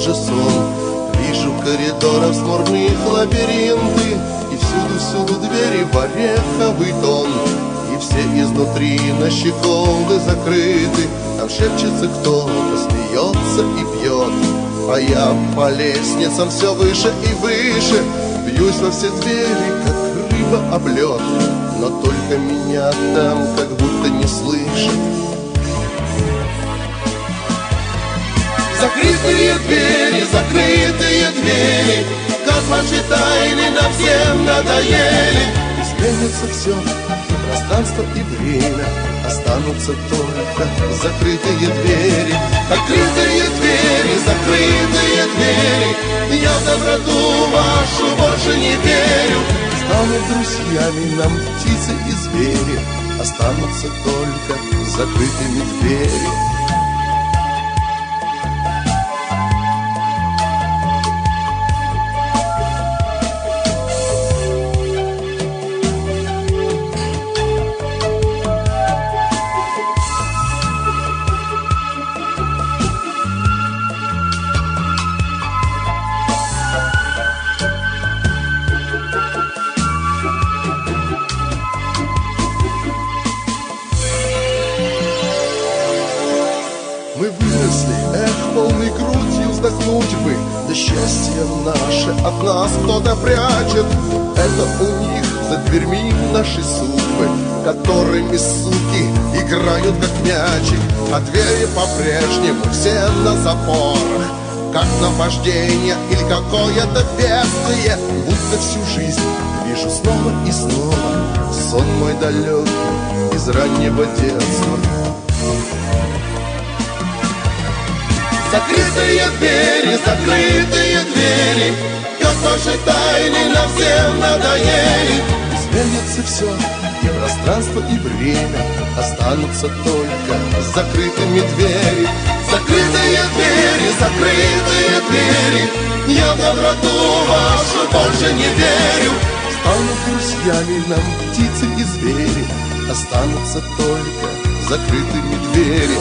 же сон. Вижу коридоров смурных лабиринты, и всюду двери в ореховый тон. И все изнутри на щеколды закрыты, там шепчется кто-то, смеется и пьет. А я по лестницам все выше и выше, бьюсь во все двери, как рыба об лед. Но только меня там как будто не слышат. Закрытые двери, как ваши тайны нам всем надоели. Изменится все, и пространство, и время, останутся только закрытые двери. Открытые двери, закрытые двери, я в доброту вашу больше не верю. Станут друзьями нам птицы и звери, останутся только закрытыми двери. Мы выросли, полной грудью вздохнуть бы, да счастье наше от нас кто-то прячет. Это у них за дверьми наши судьбы, которыми суки играют как мячик. А двери по-прежнему все на запорах, как наваждение или какое-то бедствие. Будто всю жизнь вижу снова и снова сон мой далекий из раннего детства. Закрытые двери, как ваши тайны нам всем надоели. Изменится все, и пространство, и время, останутся только закрытыми двери. Закрытые двери, я в доброту вашу больше не верю. Станут друзьями нам птицы и звери, останутся только закрытыми двери.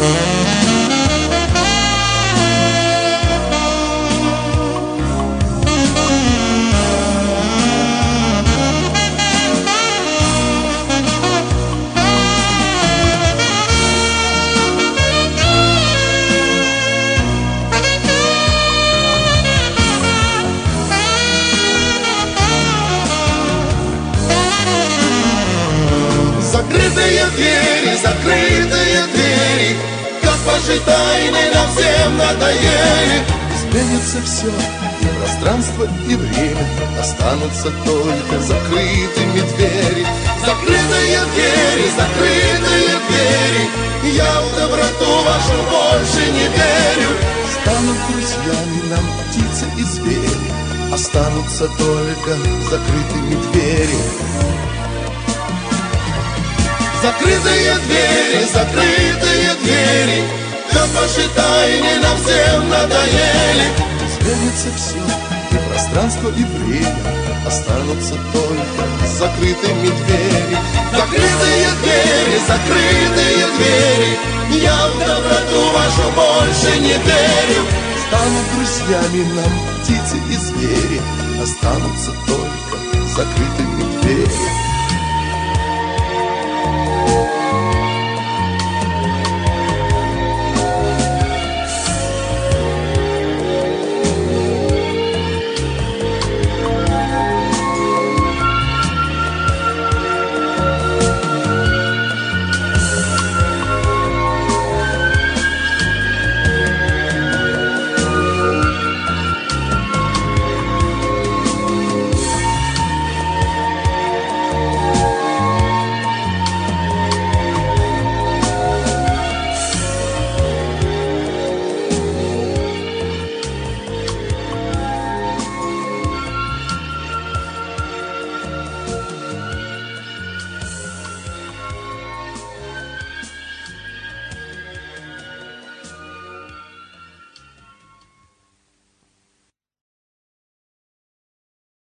Закрытые двери, как ваши тайны нам всем надоели. Изменится все, и пространство, и время, останутся только закрытыми двери. Закрытые двери, я в доброту вашу больше не верю. Станут друзьями нам птицы и звери, останутся только закрытыми двери. Закрытые двери, как ваши тайны нам всем надоели. Изменится все, и пространство, и время, останутся только закрытыми двери. Закрытые двери, я в доброту вашу больше не верю. Станут друзьями нам птицы и звери, останутся только закрытыми двери.